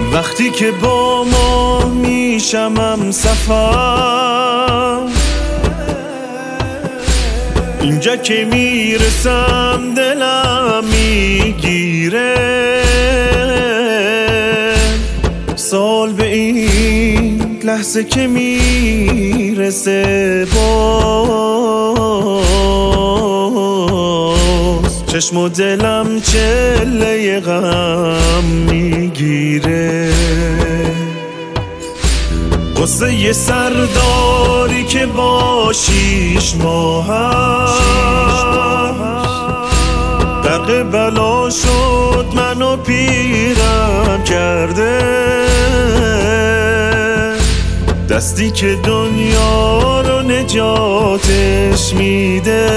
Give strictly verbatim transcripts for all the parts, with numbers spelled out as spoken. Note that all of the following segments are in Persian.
وقتی که با ما میشمم سفر، اینجا که میرسم دلم میگیره، سال به این لحظه که میرسه باز چشم و دلم چله غم میگیره. قصه یه سرداری که با شیش ماه غرق بلا شد منو پیرم کرده، دستی که دنیا رو نجاتش میده،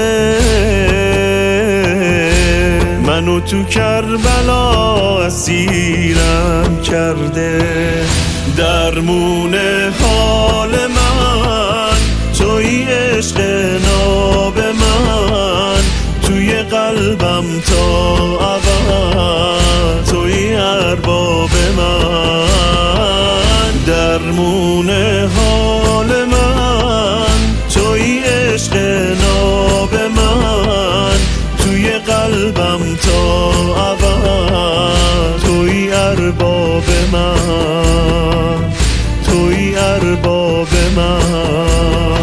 منو تو کربلا اسیرم کرده. درمون حال من توی عشق ناب من، توی قلبم تا ابد توی ارباب من. درمون حال من توی عشق ناب من، توی قلبم تا ابد توی ارباب من، توی ارباب من.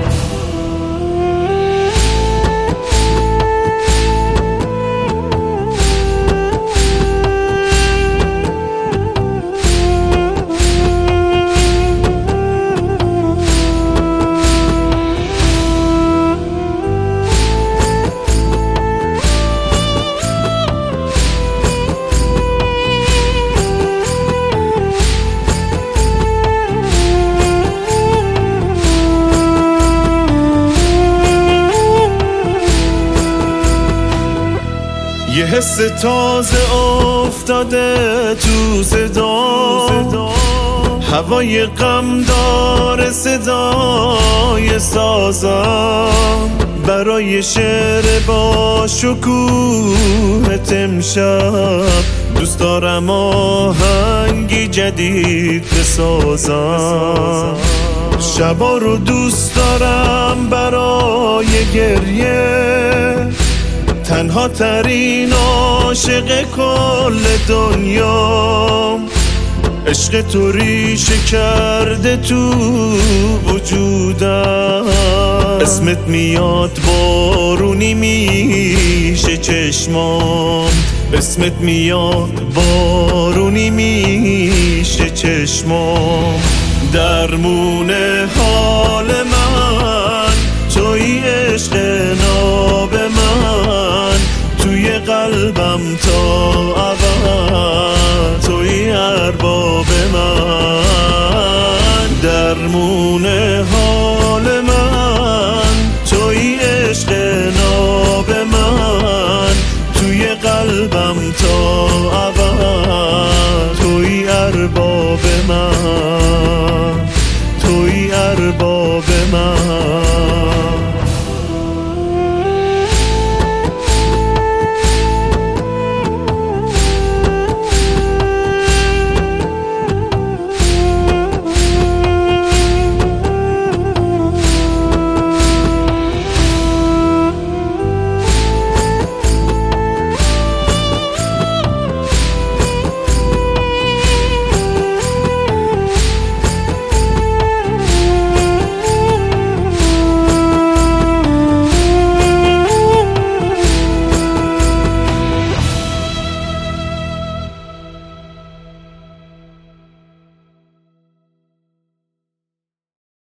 یه حس تازه افتاده تو صدا، هوای غم داره صدای سازم، برای شعر با شکوه امشب دوست دارم آهنگی جدید بسازم. شبا رو دوست دارم برای گریه، تنها ترین عاشق کل دنیا، عشق تو ریشه کرده تو وجودم، اسمت میاد بارونی میشه چشمام، اسمت میاد بارونی میشه چشمام. درمون حال من توی عشق ناب من، توی قلبم تا ابد توی ارباب من. درمون حال من توی عشق ناب من، توی قلبم تا